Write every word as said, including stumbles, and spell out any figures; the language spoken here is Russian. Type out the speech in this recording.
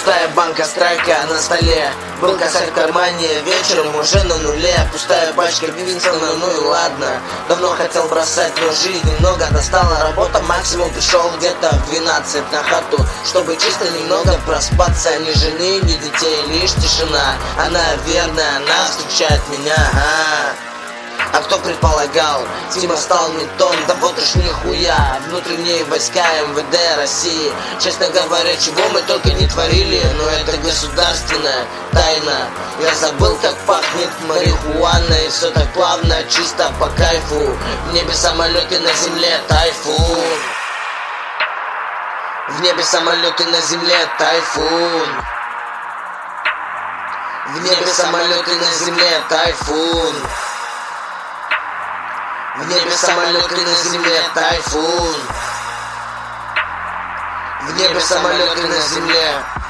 Пустая банка страйка на столе, был косарь в кармане, вечером уже на нуле. Пустая пачка Винстона, ну и ладно. Давно хотел бросать, но жизнь немного достала. Работа максимум, пришел где-то в двенадцать на хату, чтобы чисто немного проспаться. Ни жены, ни детей, лишь тишина. Она верная, она встречает меня, ага. А кто предполагал, Тима стал не тон, да вот уж нихуя. Внутренние войска эм вэ дэ России, честно говоря, чего мы только не творили, но это государственная тайна. Я забыл, как пахнет марихуана, и все так плавно, чисто по кайфу. В небе самолеты, на земле тайфун. В небе самолеты, на земле тайфун. В небе самолеты, на земле тайфун. В небе самолеты, на земле тайфун. В небе самолеты, на земле